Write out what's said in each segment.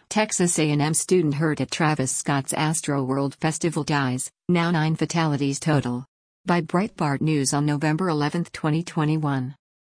Texas A&M student hurt at Travis Scott's Astroworld Festival dies, now 9 fatalities total. By Breitbart News on November 11, 2021.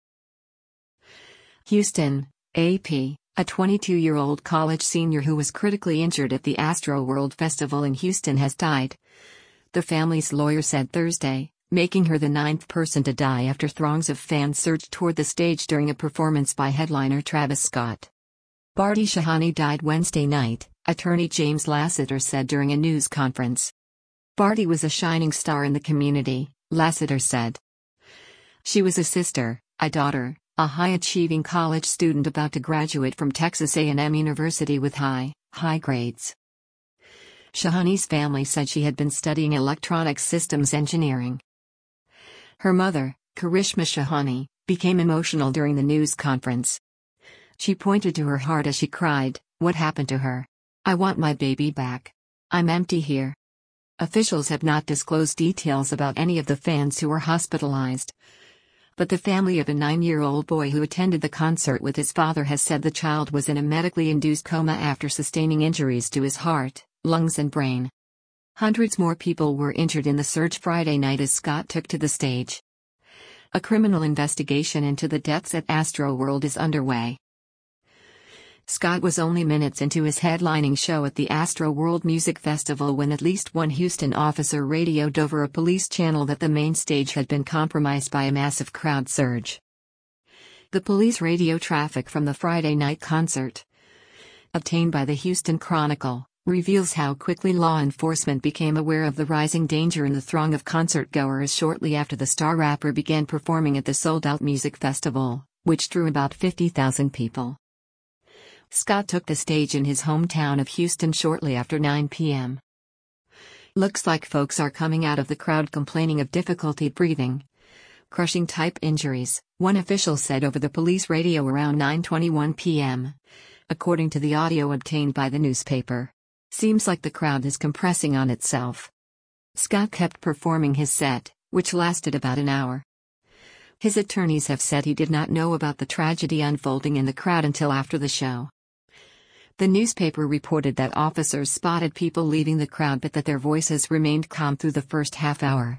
Houston, AP, a 22-year-old college senior who was critically injured at the Astroworld Festival in Houston has died, the family's lawyer said Thursday, making her the 9th person to die after throngs of fans surged toward the stage during a performance by headliner Travis Scott. Bardi Shahani died Wednesday night, attorney James Lassiter said during a news conference. Bardi was a shining star in the community, Lassiter said. She was a sister, a daughter, a high-achieving college student about to graduate from Texas A&M University with high grades. Shahani's family said she had been studying electronic systems engineering. Her mother, Karishma Shahani, became emotional during the news conference. She pointed to her heart as she cried, "What happened to her? I want my baby back. I'm empty here." Officials have not disclosed details about any of the fans who were hospitalized. But the family of a 9-year-old boy who attended the concert with his father has said the child was in a medically induced coma after sustaining injuries to his heart, lungs and brain. Hundreds more people were injured in the surge Friday night as Scott took to the stage. A criminal investigation into the deaths at Astroworld is underway. Scott was only minutes into his headlining show at the Astroworld Music Festival when at least one Houston officer radioed over a police channel that the main stage had been compromised by a massive crowd surge. The police radio traffic from the Friday night concert, obtained by the Houston Chronicle, reveals how quickly law enforcement became aware of the rising danger in the throng of concert-goers shortly after the star rapper began performing at the sold-out music festival, which drew about 50,000 people. Scott took the stage in his hometown of Houston shortly after 9 p.m. "Looks like folks are coming out of the crowd complaining of difficulty breathing, crushing type injuries," one official said over the police radio around 9:21 p.m., according to the audio obtained by the newspaper. "Seems like the crowd is compressing on itself." Scott kept performing his set, which lasted about an hour. His attorneys have said he did not know about the tragedy unfolding in the crowd until after the show. The newspaper reported that officers spotted people leaving the crowd but that their voices remained calm through the first half hour.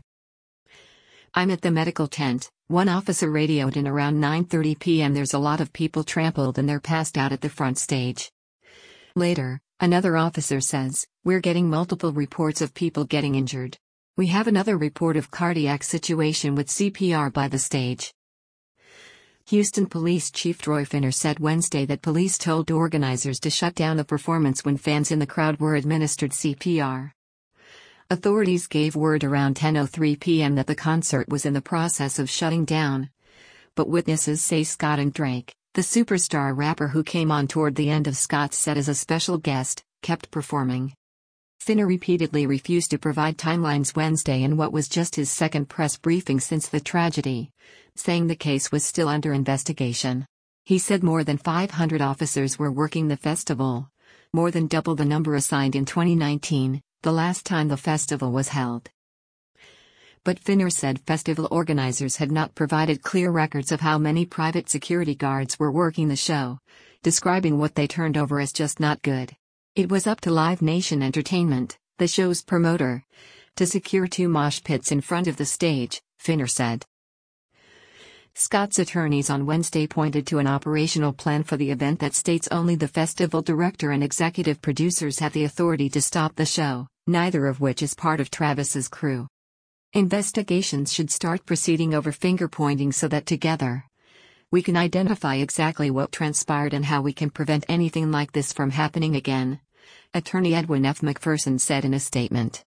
"I'm at the medical tent," one officer radioed in around 9:30 p.m. "There's a lot of people trampled and they're passed out at the front stage." Later, another officer says, "We're getting multiple reports of people getting injured. We have another report of cardiac situation with CPR by the stage." Houston Police Chief Troy Finner said Wednesday that police told organizers to shut down the performance when fans in the crowd were administered CPR. Authorities gave word around 10:03 p.m. that the concert was in the process of shutting down. But witnesses say Scott and Drake, the superstar rapper who came on toward the end of Scott's set as a special guest, kept performing. Finner repeatedly refused to provide timelines Wednesday in what was just his second press briefing since the tragedy, saying the case was still under investigation. He said more than 500 officers were working the festival, more than double the number assigned in 2019, the last time the festival was held. But Finner said festival organizers had not provided clear records of how many private security guards were working the show, describing what they turned over as just not good. It was up to Live Nation Entertainment, the show's promoter, to secure 2 mosh pits in front of the stage, Finner said. Scott's attorneys on Wednesday pointed to an operational plan for the event that states only the festival director and executive producers have the authority to stop the show, neither of which is part of Travis's crew. Investigations should start proceeding over finger-pointing so that together, we can identify exactly what transpired and how we can prevent anything like this from happening again, Attorney Edwin F. McPherson said in a statement.